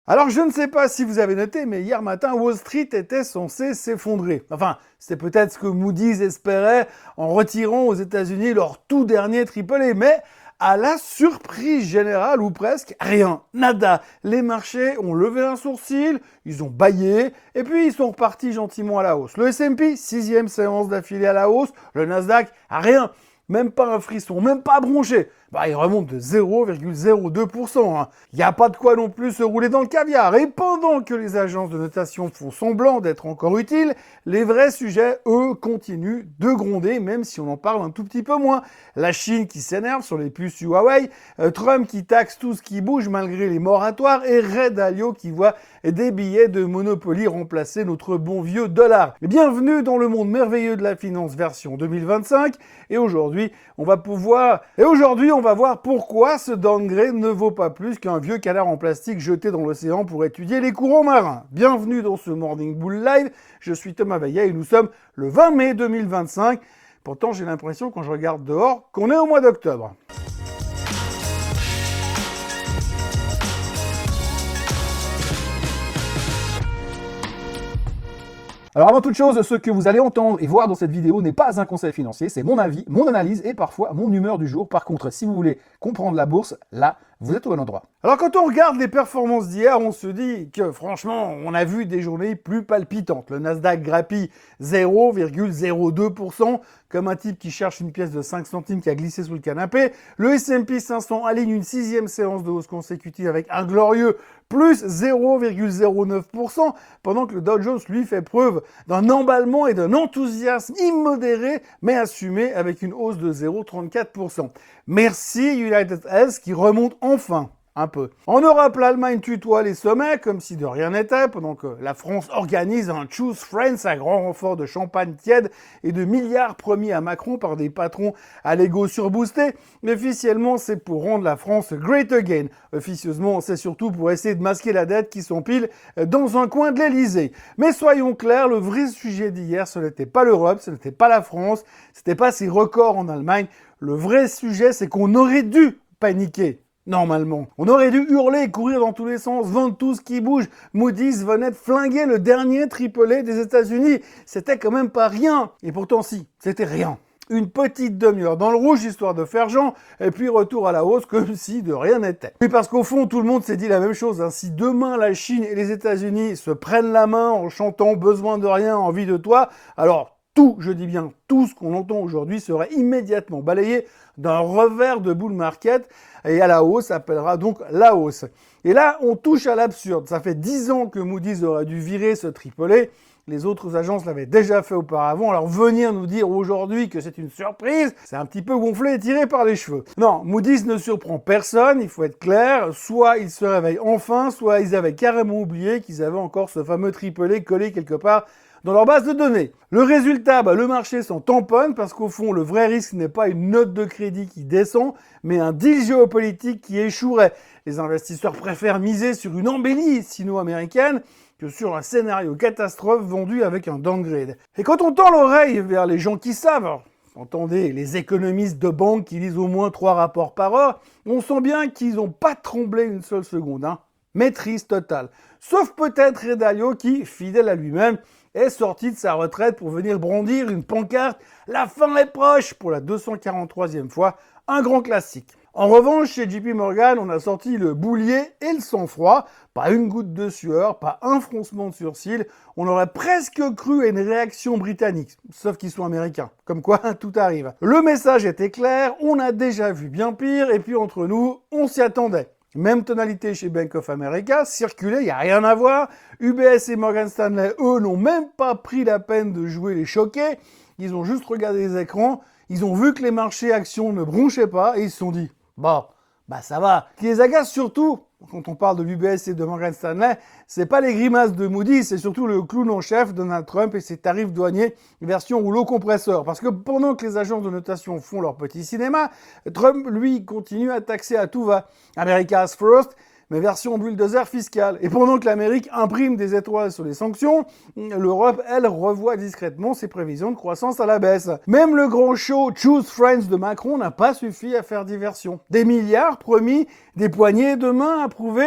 Alors je ne sais pas si vous avez noté, mais hier matin, Wall Street était censé s'effondrer. Enfin, c'était peut-être ce que Moody's espérait en retirant aux États-Unis leur tout dernier triple A, mais à la surprise générale, ou presque, rien, nada. Les marchés ont levé un sourcil, ils ont bâillé, et puis ils sont repartis gentiment à la hausse. Le S&P, 6e séance d'affilée à la hausse, le Nasdaq, rien. Même pas un frisson, même pas bronché. Il remonte de 0,02%. Il n'y a pas de quoi non plus se rouler dans le caviar. Et pendant que les agences de notation font semblant d'être encore utiles, les vrais sujets, eux, continuent de gronder, même si on en parle un tout petit peu moins. La Chine qui s'énerve sur les puces Huawei, Trump qui taxe tout ce qui bouge malgré les moratoires, et Ray Dalio qui voit des billets de Monopoly remplacer notre bon vieux dollar. Bienvenue dans le monde merveilleux de la finance version 2025. Et aujourd'hui, on va voir pourquoi ce downgrade ne vaut pas plus qu'un vieux canard en plastique jeté dans l'océan pour étudier les courants marins. Bienvenue dans ce Morning Bull Live, je suis Thomas Veillet et nous sommes le 20 mai 2025. Pourtant, j'ai l'impression, quand je regarde dehors, qu'on est au mois d'octobre. Alors avant toute chose, ce que vous allez entendre et voir dans cette vidéo n'est pas un conseil financier, c'est mon avis, mon analyse et parfois mon humeur du jour. Par contre, si vous voulez comprendre la bourse, là, vous êtes au bon endroit. Alors quand on regarde les performances d'hier, on se dit que franchement, on a vu des journées plus palpitantes. Le Nasdaq grappille 0,02%, comme un type qui cherche une pièce de 5 centimes qui a glissé sous le canapé. Le S&P 500 aligne une 6e séance de hausse consécutive avec un glorieux plus 0,09%, pendant que le Dow Jones, lui, fait preuve d'un emballement et d'un enthousiasme immodéré, mais assumé avec une hausse de 0,34%. Merci United Health qui remonte enfin un peu. En Europe, l'Allemagne tutoie les sommets comme si de rien n'était, pendant que la France organise un Choose Friends à grand renfort de champagne tiède et de milliards promis à Macron par des patrons à l'ego surboosté. Officiellement, c'est pour rendre la France great again. Officieusement, c'est surtout pour essayer de masquer la dette qui s'empile dans un coin de l'Elysée. Mais soyons clairs, le vrai sujet d'hier, ce n'était pas l'Europe, ce n'était pas la France, c'était pas ces records en Allemagne. Le vrai sujet, c'est qu'on aurait dû paniquer. Normalement. On aurait dû hurler, courir dans tous les sens, vendre tout ce qui bouge. Moody's venait de flinguer le dernier triple A des États-Unis. C'était quand même pas rien. Et pourtant si, c'était rien. Une petite demi-heure dans le rouge, histoire de faire genre, et puis retour à la hausse comme si de rien n'était. Oui, parce qu'au fond, tout le monde s'est dit la même chose. Si demain, la Chine et les États-Unis se prennent la main en chantant « besoin de rien, envie de toi », alors tout, je dis bien tout ce qu'on entend aujourd'hui serait immédiatement balayé d'un revers de bull market et à la hausse appellera donc la hausse. Et là, on touche à l'absurde. Ça fait 10 ans que Moody's aurait dû virer ce triple A. Les autres agences l'avaient déjà fait auparavant. Alors venir nous dire aujourd'hui que c'est une surprise, c'est un petit peu gonflé et tiré par les cheveux. Non, Moody's ne surprend personne, il faut être clair. Soit ils se réveillent enfin, soit ils avaient carrément oublié qu'ils avaient encore ce fameux triple A collé quelque part dans leur base de données. Le résultat, le marché s'en tamponne parce qu'au fond, le vrai risque n'est pas une note de crédit qui descend, mais un deal géopolitique qui échouerait. Les investisseurs préfèrent miser sur une embellie sino-américaine que sur un scénario catastrophe vendu avec un downgrade. Et quand on tend l'oreille vers les gens qui savent, alors, entendez, les économistes de banque qui lisent au moins 3 rapports par heure, on sent bien qu'ils n'ont pas tremblé une seule seconde. Maîtrise totale. Sauf peut-être Ray Dalio qui, fidèle à lui-même, est sorti de sa retraite pour venir brandir une pancarte « La fin est proche » pour la 243e fois, un grand classique. En revanche, chez JP Morgan, on a sorti le boulier et le sang-froid, pas une goutte de sueur, pas un froncement de sourcil, on aurait presque cru à une réaction britannique, sauf qu'ils sont américains, comme quoi tout arrive. Le message était clair, on a déjà vu bien pire, et puis entre nous, on s'y attendait. Même tonalité chez Bank of America, circulé, il n'y a rien à voir. UBS et Morgan Stanley, eux, n'ont même pas pris la peine de jouer les choqués. Ils ont juste regardé les écrans, ils ont vu que les marchés actions ne bronchaient pas et ils se sont dit « Bon, ça va ». Ce qui les agace surtout, quand on parle de l'UBS et de Morgan Stanley, c'est pas les grimaces de Moody's, c'est surtout le clown en chef, Donald Trump et ses tarifs douaniers version rouleau compresseur. Parce que pendant que les agences de notation font leur petit cinéma, Trump, lui, continue à taxer à tout va. America's First, mais version bulldozer fiscale. Et pendant que l'Amérique imprime des étoiles sur les sanctions, l'Europe, elle, revoit discrètement ses prévisions de croissance à la baisse. Même le grand show Choose Friends de Macron n'a pas suffi à faire diversion. Des milliards promis, des poignées de main approuvées,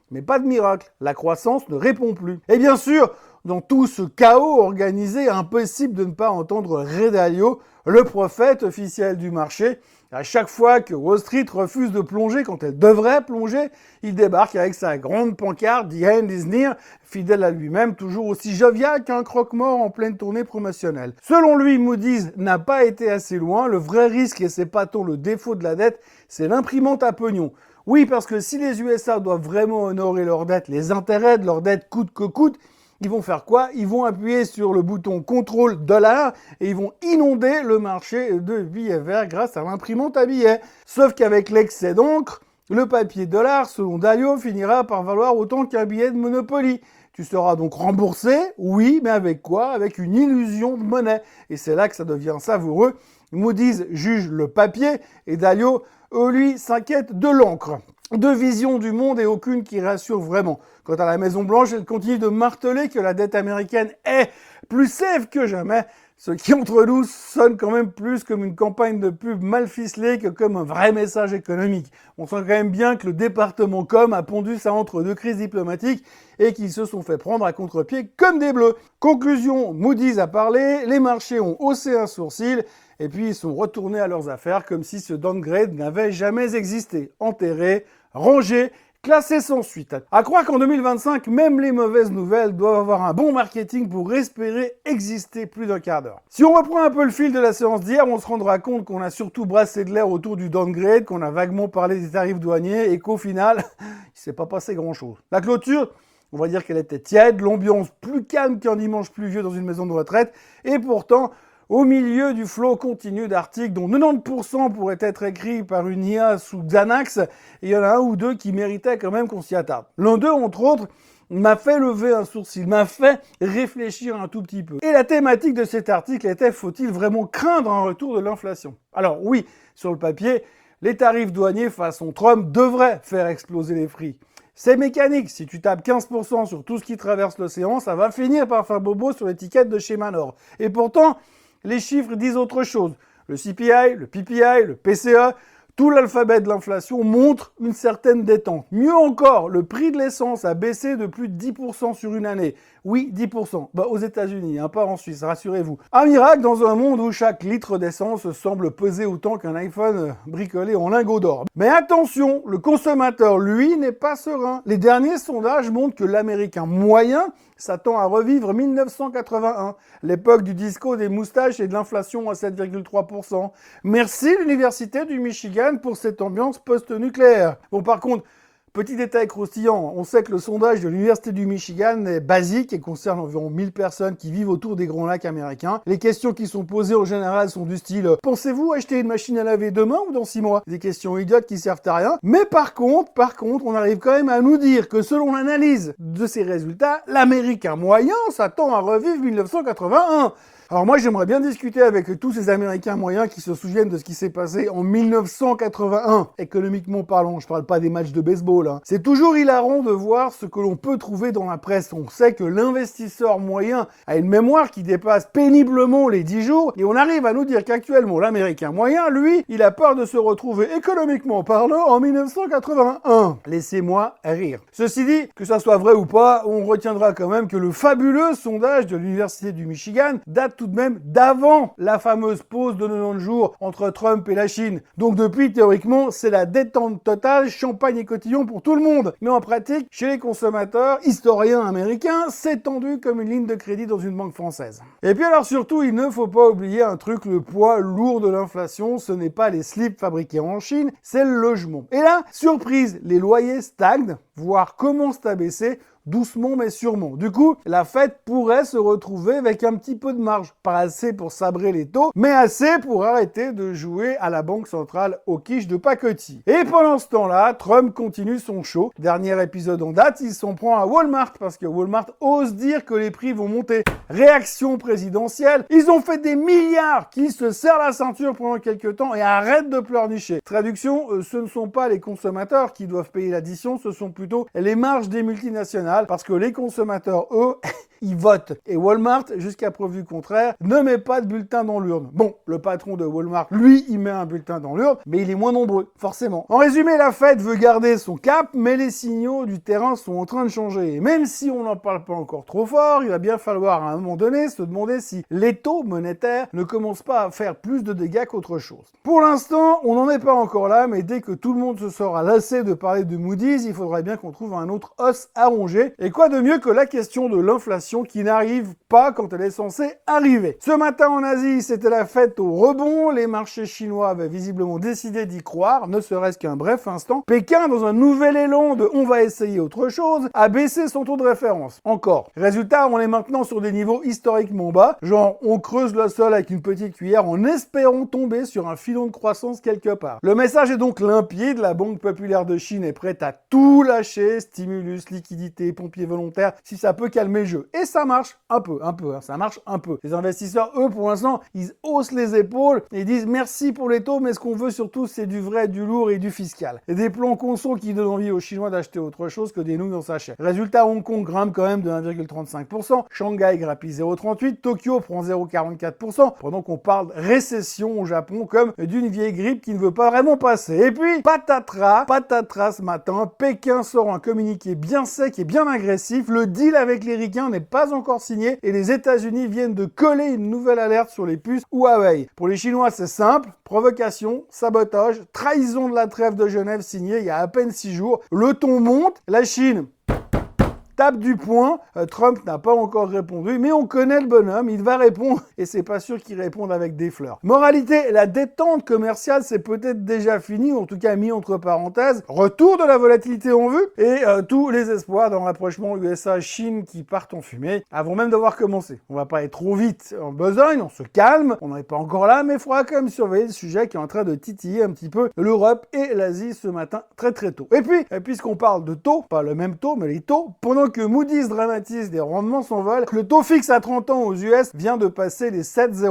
Mais pas de miracle, la croissance ne répond plus. Et bien sûr, dans tout ce chaos organisé, impossible de ne pas entendre Ray Dalio, le prophète officiel du marché. À chaque fois que Wall Street refuse de plonger quand elle devrait plonger, il débarque avec sa grande pancarte « The end is near », fidèle à lui-même, toujours aussi jovial qu'un croque-mort en pleine tournée promotionnelle. Selon lui, Moody's n'a pas été assez loin. Le vrai risque, et c'est pas tant le défaut de la dette, c'est l'imprimante à pognon. Oui, parce que si les USA doivent vraiment honorer leurs dettes, les intérêts de leurs dettes coûte que coûte, ils vont faire quoi? Ils vont appuyer sur le bouton contrôle dollar et ils vont inonder le marché de billets verts grâce à l'imprimante à billets. Sauf qu'avec l'excès d'encre, le papier dollar, selon Dalio, finira par valoir autant qu'un billet de Monopoly. Tu seras donc remboursé, oui, mais avec quoi? Avec une illusion de monnaie. Et c'est là que ça devient savoureux. Moody's juge le papier et Dalio, lui, s'inquiète de l'encre. Deux visions du monde et aucune qui rassure vraiment. Quant à la Maison-Blanche, elle continue de marteler que la dette américaine est plus safe que jamais, ce qui entre nous sonne quand même plus comme une campagne de pub mal ficelée que comme un vrai message économique. On sent quand même bien que le département com a pondu ça entre deux crises diplomatiques et qu'ils se sont fait prendre à contre-pied comme des bleus. Conclusion, Moody's a parlé, les marchés ont haussé un sourcil et puis ils sont retournés à leurs affaires comme si ce downgrade n'avait jamais existé. Enterré, rangé, classé sans suite. À croire qu'en 2025, même les mauvaises nouvelles doivent avoir un bon marketing pour espérer exister plus d'un quart d'heure. Si on reprend un peu le fil de la séance d'hier, on se rendra compte qu'on a surtout brassé de l'air autour du downgrade, qu'on a vaguement parlé des tarifs douaniers et qu'au final, il s'est pas passé grand-chose. La clôture, on va dire qu'elle était tiède, l'ambiance plus calme qu'un dimanche pluvieux dans une maison de retraite, et pourtant, au milieu du flot continu d'articles dont 90% pourraient être écrits par une IA sous Xanax, et il y en a un ou deux qui méritaient quand même qu'on s'y attarde. L'un d'eux, entre autres, m'a fait lever un sourcil, m'a fait réfléchir un tout petit peu. Et la thématique de cet article était « Faut-il vraiment craindre un retour de l'inflation ?» Alors oui, sur le papier, les tarifs douaniers façon Trump devraient faire exploser les prix. C'est mécanique, si tu tapes 15% sur tout ce qui traverse l'océan, ça va finir par faire bobo sur l'étiquette de chez Manor. Et pourtant, les chiffres disent autre chose. Le CPI, le PPI, le PCE, tout l'alphabet de l'inflation montre une certaine détente. Mieux encore, le prix de l'essence a baissé de plus de 10% sur une année. Oui, 10%. Aux États-Unis, pas en Suisse, rassurez-vous. Un miracle dans un monde où chaque litre d'essence semble peser autant qu'un iPhone bricolé en lingots d'or. Mais attention, le consommateur, lui, n'est pas serein. Les derniers sondages montrent que l'Américain moyen s'attend à revivre 1981, l'époque du disco, des moustaches et de l'inflation à 7,3%. Merci l'Université du Michigan pour cette ambiance post-nucléaire. Bon, par contre, petit détail croustillant, on sait que le sondage de l'Université du Michigan est basique et concerne environ 1000 personnes qui vivent autour des Grands Lacs américains. Les questions qui sont posées en général sont du style « Pensez-vous acheter une machine à laver demain ou dans 6 mois ?» Des questions idiotes qui servent à rien. Mais par contre, on arrive quand même à nous dire que selon l'analyse de ces résultats, l'Américain moyen s'attend à revivre 1981. Alors moi, j'aimerais bien discuter avec tous ces Américains moyens qui se souviennent de ce qui s'est passé en 1981, économiquement parlant. Je parle pas des matchs de baseball. C'est toujours hilarant de voir ce que l'on peut trouver dans la presse. On sait que l'investisseur moyen a une mémoire qui dépasse péniblement les 10 jours et on arrive à nous dire qu'actuellement, l'Américain moyen, lui, il a peur de se retrouver économiquement parlant en 1981. Laissez-moi rire. Ceci dit, que ça soit vrai ou pas, on retiendra quand même que le fabuleux sondage de l'Université du Michigan date tout de même d'avant la fameuse pause de 90 jours entre Trump et la Chine. Donc depuis, théoriquement, c'est la détente totale, champagne et cotillon pour tout le monde. Mais en pratique, chez les consommateurs, historiens américains, c'est tendu comme une ligne de crédit dans une banque française. Et puis alors surtout, il ne faut pas oublier un truc, le poids lourd de l'inflation, ce n'est pas les slips fabriqués en Chine, c'est le logement. Et là, surprise, les loyers stagnent, voire commencent à baisser, doucement mais sûrement. Du coup, la Fed pourrait se retrouver avec un petit peu de marge. Pas assez pour sabrer les taux, mais assez pour arrêter de jouer à la banque centrale aux quiches de pacotille. Et pendant ce temps-là, Trump continue son show. Dernier épisode en date, il s'en prend à Walmart parce que Walmart ose dire que les prix vont monter. Réaction présidentielle, ils ont fait des milliards qui se serrent la ceinture pendant quelques temps et arrêtent de pleurnicher. Traduction, ce ne sont pas les consommateurs qui doivent payer l'addition, ce sont plutôt les marges des multinationales parce que les consommateurs, eux, ils votent. Et Walmart, jusqu'à preuve du contraire, ne met pas de bulletin dans l'urne. Bon, le patron de Walmart, lui, il met un bulletin dans l'urne, mais il est moins nombreux, forcément. En résumé, la Fed veut garder son cap, mais les signaux du terrain sont en train de changer. Et même si on n'en parle pas encore trop fort, il va bien falloir à un moment donné se demander si les taux monétaires ne commencent pas à faire plus de dégâts qu'autre chose. Pour l'instant, on n'en est pas encore là, mais dès que tout le monde se sera lassé de parler de Moody's, il faudrait bien qu'on trouve un autre os à ronger. Et quoi de mieux que la question de l'inflation qui n'arrive pas quand elle est censée arriver. Ce matin en Asie, c'était la fête au rebond. Les marchés chinois avaient visiblement décidé d'y croire, ne serait-ce qu'un bref instant. Pékin, dans un nouvel élan de « on va essayer autre chose », a baissé son taux de référence. Encore. Résultat, on est maintenant sur des niveaux historiquement bas, genre on creuse le sol avec une petite cuillère en espérant tomber sur un filon de croissance quelque part. Le message est donc limpide, la Banque populaire de Chine est prête à tout lâcher, stimulus, liquidité, pompiers volontaires, si ça peut calmer le jeu. Et ça marche un peu, ça marche un peu. Les investisseurs, eux, pour l'instant, ils haussent les épaules et disent merci pour les taux, mais ce qu'on veut surtout, c'est du vrai, du lourd et du fiscal. Et des plans conso qui donnent envie aux Chinois d'acheter autre chose que des nouilles dans sa chair. Résultat, Hong Kong grimpe quand même de 1,35%, Shanghai grappille 0,38%, Tokyo prend 0,44%, pendant qu'on parle récession au Japon comme d'une vieille grippe qui ne veut pas vraiment passer. Et puis, patatras ce matin, Pékin sort un communiqué bien sec et bien agressif. Le deal avec les Ricains n'est pas encore signé et les États-Unis viennent de coller une nouvelle alerte sur les puces Huawei. Pour les Chinois, c'est simple. Provocation, sabotage, trahison de la trêve de Genève signée il y a à peine 6 jours. Le ton monte. La Chine tape du poing. Trump n'a pas encore répondu, mais on connaît le bonhomme, il va répondre, et c'est pas sûr qu'il réponde avec des fleurs. Moralité, la détente commerciale, c'est peut-être déjà fini, ou en tout cas mis entre parenthèses. Retour de la volatilité en vue, et tous les espoirs d'un rapprochement USA-Chine qui partent en fumée, avant même d'avoir commencé. On va pas être trop vite en besogne, on se calme, on n'en est pas encore là, mais il faudra quand même surveiller le sujet qui est en train de titiller un petit peu l'Europe et l'Asie ce matin très tôt. Et puis, puisqu'on parle de taux, pas le même taux, mais les taux, pendant que Moody's dramatise des rendements s'envolent, le taux fixe à 30 ans aux US vient de passer les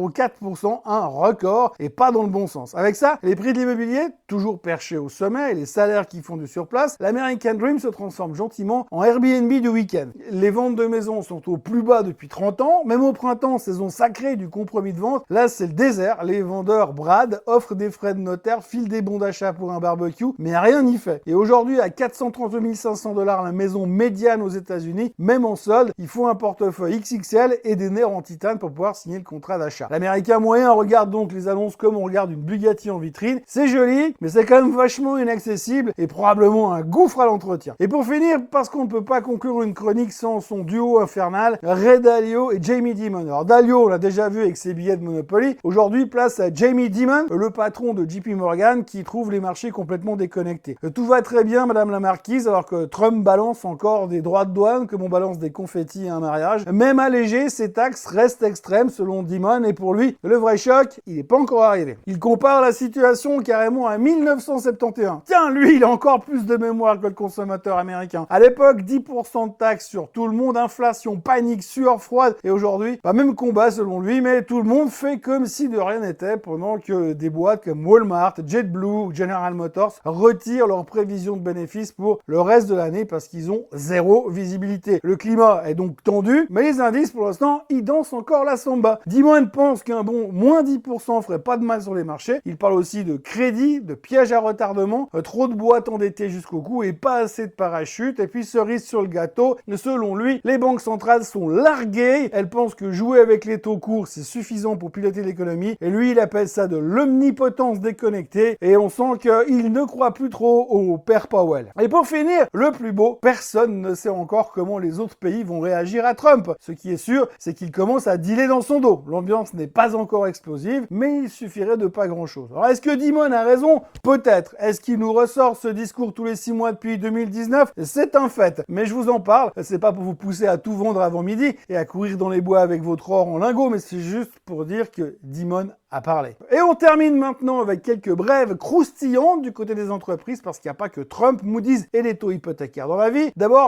7,04%, un record, et pas dans le bon sens. Avec ça, les prix de l'immobilier, toujours perchés au sommet, et les salaires qui font du surplace, l'American Dream se transforme gentiment en Airbnb du week-end. Les ventes de maisons sont au plus bas depuis 30 ans, même au printemps, saison sacrée du compromis de vente, là c'est le désert, les vendeurs bradent, offrent des frais de notaire, filent des bons d'achat pour un barbecue, mais rien n'y fait. Et aujourd'hui, à 430 500 $ la maison médiane aux États-Unis, même en solde, il faut un portefeuille XXL et des nerfs en titane pour pouvoir signer le contrat d'achat. L'Américain moyen regarde donc les annonces comme on regarde une Bugatti en vitrine. C'est joli, mais c'est quand même vachement inaccessible et probablement un gouffre à l'entretien. Et pour finir, parce qu'on ne peut pas conclure une chronique sans son duo infernal, Ray Dalio et Jamie Dimon. Alors Dalio, on l'a déjà vu avec ses billets de Monopoly. Aujourd'hui, place à Jamie Dimon, le patron de JP Morgan, qui trouve les marchés complètement déconnectés. Tout va très bien, madame la marquise, alors que Trump balance encore des droits de douane, comme on balance des confettis à un mariage. Même allégé, ces taxes restent extrêmes selon Dimon, et pour lui, le vrai choc, il n'est pas encore arrivé. Il compare la situation carrément à 1971. Tiens, lui, il a encore plus de mémoire que le consommateur américain. À l'époque, 10% de taxes sur tout le monde, inflation, panique, sueur froide, et aujourd'hui, même combat selon lui, mais tout le monde fait comme si de rien n'était, pendant que des boîtes comme Walmart, JetBlue ou General Motors retirent leurs prévisions de bénéfices pour le reste de l'année parce qu'ils ont zéro visibilité. Le climat est donc tendu, mais les indices, pour l'instant, ils dansent encore la samba. Dimon pense qu'un bon moins 10% ferait pas de mal sur les marchés. Il parle aussi de crédit, de piège à retardement, trop de boîtes endettées jusqu'au cou et pas assez de parachutes. Et puis, cerise sur le gâteau, selon lui, les banques centrales sont larguées. Elles pensent que jouer avec les taux courts, c'est suffisant pour piloter l'économie. Et lui, il appelle ça de l'omnipotence déconnectée. Et on sent qu'il ne croit plus trop au père Powell. Et pour finir, le plus beau, personne ne sait encore comment les autres pays vont réagir à Trump. Ce qui est sûr, c'est qu'il commence à dealer dans son dos. L'ambiance n'est pas encore explosive, mais il suffirait de pas grand-chose. Alors, est-ce que Dimon a raison? Peut-être. Est-ce qu'il nous ressort ce discours tous les 6 mois depuis 2019? C'est un fait. Mais je vous en parle, c'est pas pour vous pousser à tout vendre avant midi et à courir dans les bois avec votre or en lingots, mais c'est juste pour dire que Dimon a parlé. Et on termine maintenant avec quelques brèves croustillantes du côté des entreprises, parce qu'il n'y a pas que Trump, Moody's et les taux hypothécaires dans la vie. D'abord, c'est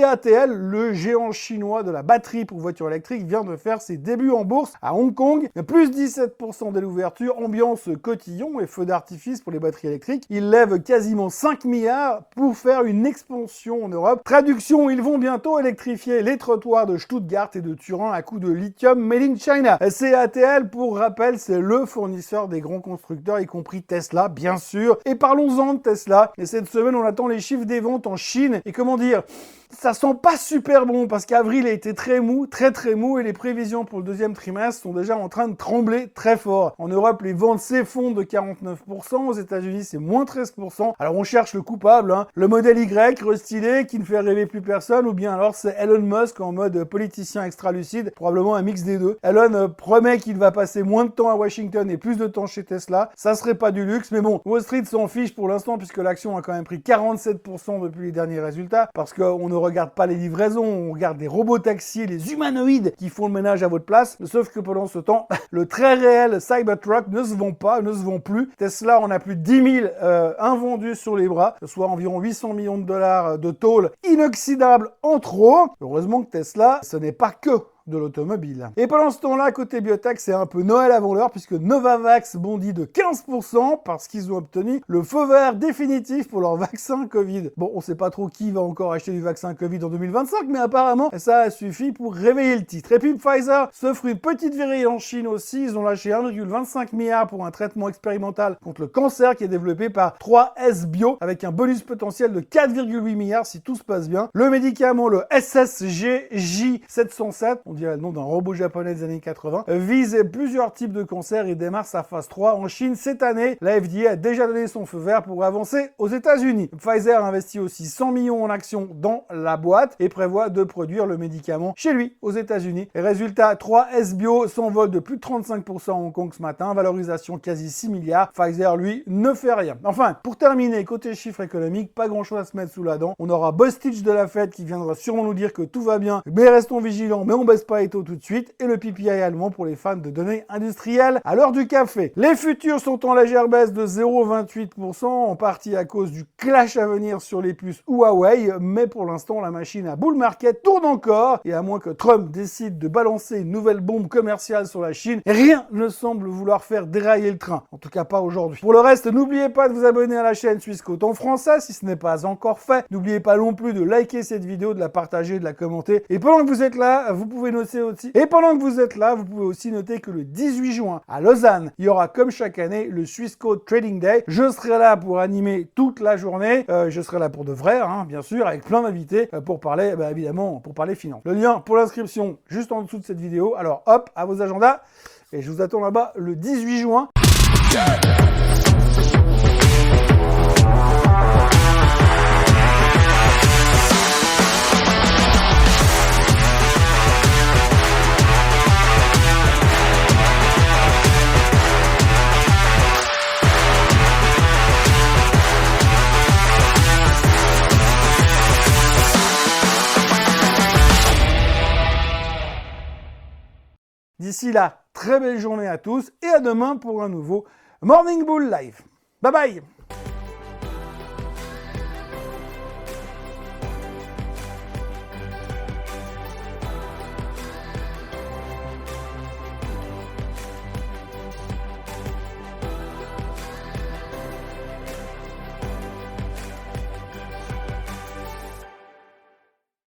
CATL, le géant chinois de la batterie pour voitures électriques, vient de faire ses débuts en bourse à Hong Kong. Plus 17% dès l'ouverture, ambiance cotillon et feu d'artifice pour les batteries électriques. Ils lèvent quasiment 5 milliards pour faire une expansion en Europe. Traduction, ils vont bientôt électrifier les trottoirs de Stuttgart et de Turin à coups de lithium made in China. CATL, pour rappel, c'est le fournisseur des grands constructeurs, y compris Tesla, bien sûr. Et parlons-en de Tesla. Et cette semaine, on attend les chiffres des ventes en Chine. Et comment dire, ça sent pas super bon parce qu'avril a été très mou, très mou, et les prévisions pour le deuxième trimestre sont déjà en train de trembler très fort. En Europe, les ventes s'effondrent de 49%, aux États-Unis, c'est moins 13%. Alors on cherche le coupable, hein. Le modèle Y, restylé, qui ne fait rêver plus personne, ou bien alors c'est Elon Musk en mode politicien extra-lucide, probablement un mix des deux. Elon promet qu'il va passer moins de temps à Washington et plus de temps chez Tesla. Ça serait pas du luxe, mais bon, Wall Street s'en fiche pour l'instant puisque l'action a quand même pris 47% depuis les derniers résultats, parce qu'on ne regarde pas les livraisons, on regarde les robots taxis, les humanoïdes qui font le ménage à votre place. Sauf que pendant ce temps, le très réel Cybertruck ne se vend pas, ne se vend plus. Tesla en a plus de 10 000 invendus sur les bras, soit environ 800 millions de dollars de tôle inoxydable en trop. Heureusement que Tesla, ce n'est pas que de l'automobile. Et pendant ce temps-là, côté biotech, c'est un peu Noël avant l'heure puisque Novavax bondit de 15% parce qu'ils ont obtenu le feu vert définitif pour leur vaccin Covid. Bon, on sait pas trop qui va encore acheter du vaccin Covid en 2025, mais apparemment, ça suffit pour réveiller le titre. Et puis Pfizer s'offre une petite virée en Chine aussi. Ils ont lâché 1,25 milliard pour un traitement expérimental contre le cancer qui est développé par 3S Bio avec un bonus potentiel de 4,8 milliards si tout se passe bien. Le médicament, le SSGJ707, on dirait le nom d'un robot japonais des années 80, vise plusieurs types de cancers et démarre sa phase 3 en Chine cette année. La FDA a déjà donné son feu vert pour avancer aux États-Unis. Pfizer investit aussi 100 millions en actions dans la boîte et prévoit de produire le médicament chez lui, aux États-Unis. Résultat, 3S Bio s'envole de plus de 35% à Hong Kong ce matin, valorisation quasi 6 milliards. Pfizer, lui, ne fait rien. Enfin, pour terminer, côté chiffres économiques, pas grand-chose à se mettre sous la dent. On aura Bostitch de la Fed qui viendra sûrement nous dire que tout va bien, mais restons vigilants, mais on baisse pas les taux tout de suite, et le PPI allemand pour les fans de données industrielles à l'heure du café. Les futurs sont en légère baisse de 0,28%, en partie à cause du clash à venir sur les puces Huawei, mais pour l'instant la machine à bull market tourne encore, et à moins que Trump décide de balancer une nouvelle bombe commerciale sur la Chine, rien ne semble vouloir faire dérailler le train, en tout cas pas aujourd'hui. Pour le reste, n'oubliez pas de vous abonner à la chaîne Swissquote en français si ce n'est pas encore fait. N'oubliez pas non plus de liker cette vidéo, de la partager, de la commenter, et pendant que vous êtes là, vous pouvez noter aussi. Et pendant que vous êtes là, vous pouvez aussi noter que le 18 juin, à Lausanne, il y aura comme chaque année le Swissquote Trading Day. Je serai là pour animer toute la journée. Je serai là pour de vrai, hein, bien sûr, avec plein d'invités pour parler, évidemment, pour parler finance. Le lien pour l'inscription juste en dessous de cette vidéo. Alors hop, à vos agendas. Et je vous attends là-bas le 18 juin. D'ici là, très belle journée à tous et à demain pour un nouveau Morning Bull Live. Bye bye!